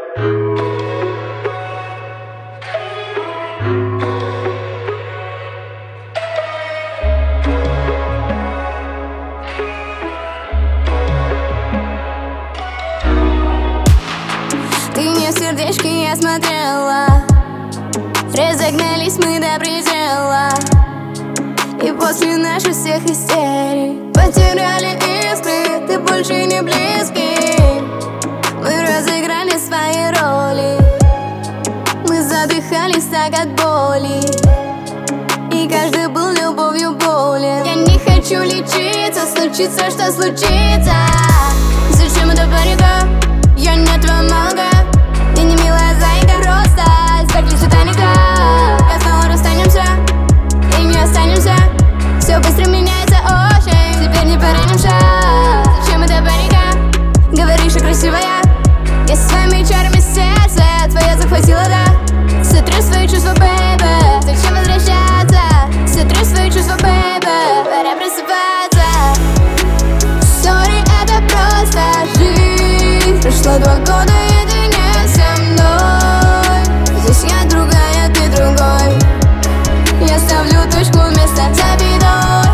Ты мне в сердечки я смотрела, разогнались мы до предела, и после наших всех истерик потеряли искры, ты больше не близкий. Мы разыграли свои роли, мы задыхались так от боли, и каждый был любовью болен. Я не хочу лечиться, случится, что случится. Зачем это парика? Я не твоя малка, я не милая зайка, просто спектакль Титаника. Я снова расстанемся и не останемся, все быстро меняется очень, теперь не поренимся. Зачем это паника? Говоришь, что красивая, я своими чарами сердце твое захватила, да. Сотру свои чувства, бэйбэ, зачем возвращаться? Сотру свои чувства, бэйбэ, пора просыпаться. Сори, это просто жизнь. Прошло 2 года, и ты не со мной. Здесь я другая, ты другой. Я ставлю точку вместо запятой.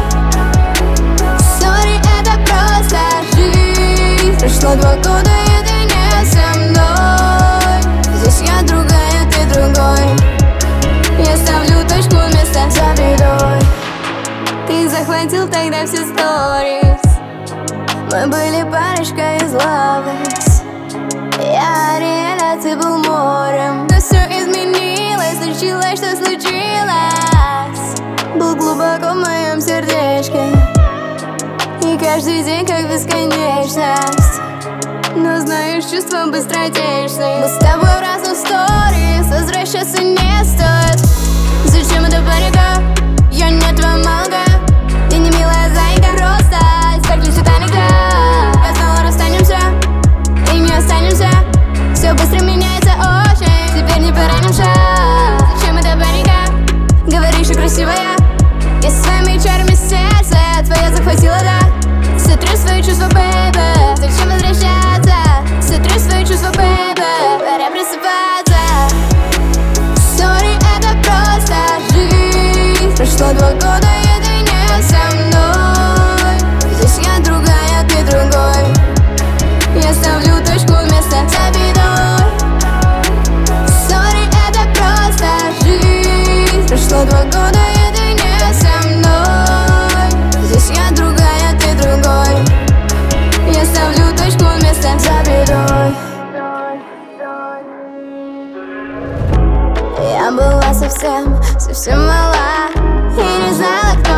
Сори, это просто жизнь. Прошло 2 года, и ты не со мной. Здесь я другая, ты другой. Я ставлю точку вместо запятой. Ты захватил тогда все сторис, мы были парочкой из Loveless. Я Ариэль, ты был морем. Но все изменилось, случилось, что случилось. Был глубоко в моем сердечке, и каждый день как бесконечность. Но знаешь, чувства быстротечны. Мы с тобой в разных сторис, возвращаться не стоит. Зачем это парика? Я не твоя малка, я не милая зайка, просто спектакль Титаника. Я снова расстанемся и не останемся, все быстро меняется очень, теперь не поренимся. Зачем это паника? Говоришь, что красивая, я своими чарами сердце твое захватила, да. Сотру свои чувства, бэйбэ, зачем возвращаться? Сотру свои чувства, бэйбэ, пора просыпаться. Сори, это просто жизнь. Прошло 2 года, и ты не со мной. Здесь я другая, ты другой. Я ставлю точку вместо запятой. Сори, это просто жизнь. Прошло 2 года, и ты не со мной. Здесь я другая, ты другой. Я ставлю точку вместо запятой. Я была совсем мала и не знала, кто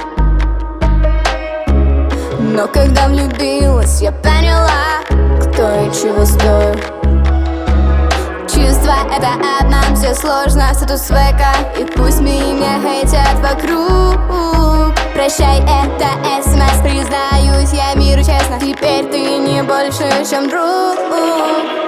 я. Но когда влюбилась, я поняла, кто и чего стою. Чувства — это обман, все сложно, статус века, и пусть меня хейтят вокруг. Прощай, это СМС, признаюсь я миру честно, теперь ты не больше, чем друг.